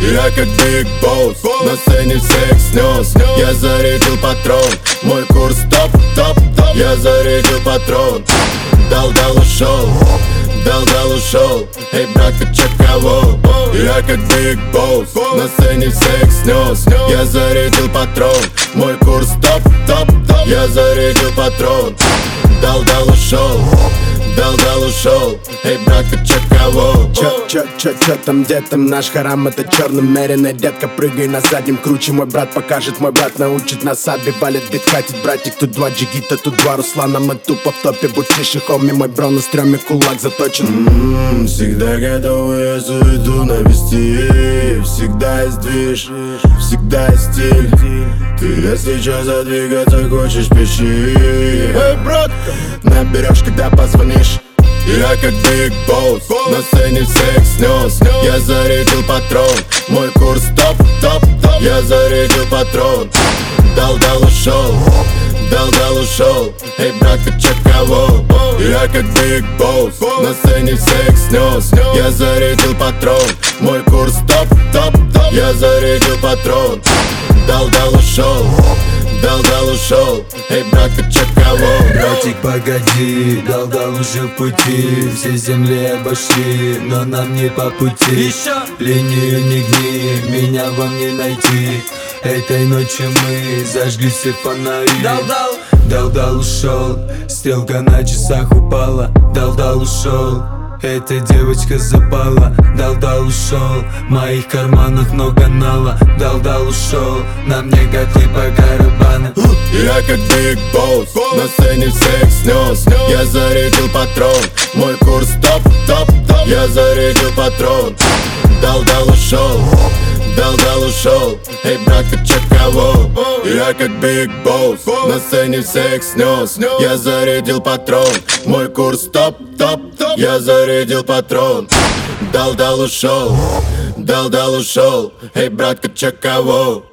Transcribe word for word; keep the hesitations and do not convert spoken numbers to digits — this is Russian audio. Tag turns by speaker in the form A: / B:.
A: Я как Big Boss, на сцене всех снес. Я зарядил патрон, мой курс топ, топ, топ. Я зарядил патрон, дал-дал ушел, дал-дал ушел. Эй, брат, ты чё кого? Я как Big Boss, на сцене всех снес. Я зарядил патрон, мой курс топ, топ, топ. Я зарядил патрон, дал-дал ушел, дал-дал ушел. Эй, брат, ты чё кого?
B: Чё, чё, чё, чё там, где там наш харам? Это черномеренная детка, прыгай на заднем круче. Мой брат покажет, мой брат научит нас. Отбивали бит, катит братик. Тут два джигита, тут два Руслана. Мы тупо в топе, будь тише, хоми. Мой бро на стреме, кулак заточен.
A: М-м-м, всегда готовы, я суету навести. Всегда есть движ, всегда есть стиль. Ты если чё задвигаться хочешь, пиши. Эй, братка, наберешь, когда позвонишь. Я как Big Boss, на сцене всех снес. Я зарядил патрон, мой курс топ, топ, топ. Я зарядил патрон, дал-дал ушел, дал-дал ушел. Эй, брат, ты чё кого? Я как Big Boss, на сцене всех снес. Я зарядил патрон, мой курс топ, топ, топ. Я зарядил патрон, дал-дал ушел, дал-дал ушел. Эй, брат, ты чё кого?
C: Братик, погоди, дал-дал уже в пути. Все земли обошли, но нам не по пути. Еще линию не гни, меня вам не найти. Этой ночью мы зажгли все фонари. Дал-дал, дал-дал ушел, стрелка на часах упала. Дал-дал ушел, эта девочка запала. Дал-дал ушел, в моих карманах много нала. Дал-дал ушел, на мне котли по барабану.
A: Я как Big Boss, на сцене всех снес. Я зарядил патрон, мой курс топ, топ, топ. Я зарядил патрон, дал-дал ушел, дал-дал ушел. Эй, брат, ты чё кого? Я как Big Boss, на сцене всех снес. Я зарядил патрон, мой курс топ, топ, топ. Я зарядил патрон, дал-дал ушел, дал-дал ушел. Эй, братка, чё кого?